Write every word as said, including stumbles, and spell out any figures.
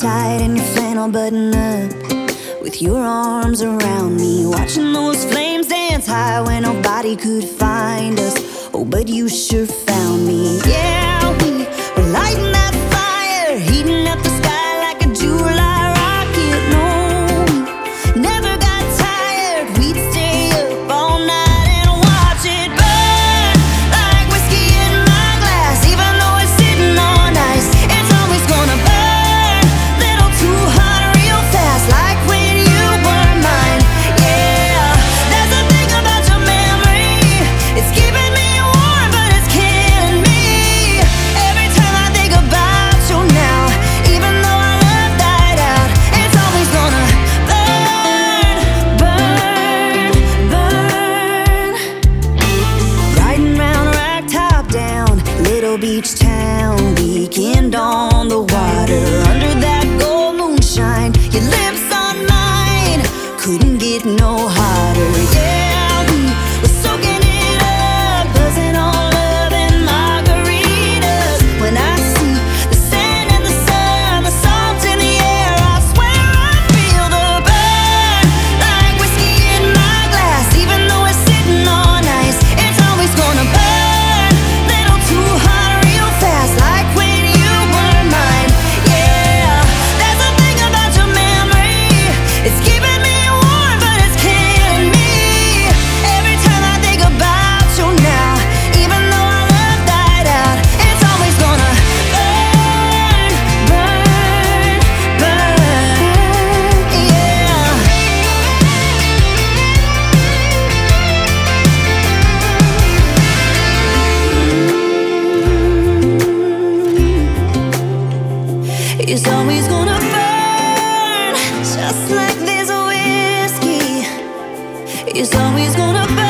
tight and your flannel button up, with your arms around me, watching those flames dance high when nobody could find us. Oh, but you sure found me. Yeah, we were lighting that fire, heating up the sky like a July rocket. No, we never got tired. We'd stay up all night and watch it burn like whiskey in my glass. Even though it's sitting on ice, it's always gonna burn little too hot real fast, like when you were mine. Yeah, there's a thing about your memory, it's keeping me warm but it's killing me. Every time I think about you now, even though our love died out, it's always gonna burn, burn, burn. Riding round Ragtop down, little beach town, weekend on the water, under that gold moonshine, your lips on mine, couldn't get no hotter. Yeah, we were soaking it up, buzzing on love and margaritas. When I see the sand and the sun, the salt in the air, I swear I feel the burn like whiskey in my glass. Even though it's sitting on ice, it's always gonna burn little too hot real fast, like when you were mine. Yeah, there's a thing about your memory, it's keeping me warm but it's killing me. Every time I think about you now, even though our love died out, it's always gonna burn, burn, burn. Yeah. It's always gonna burn, just like this whiskey. It's always gonna burn.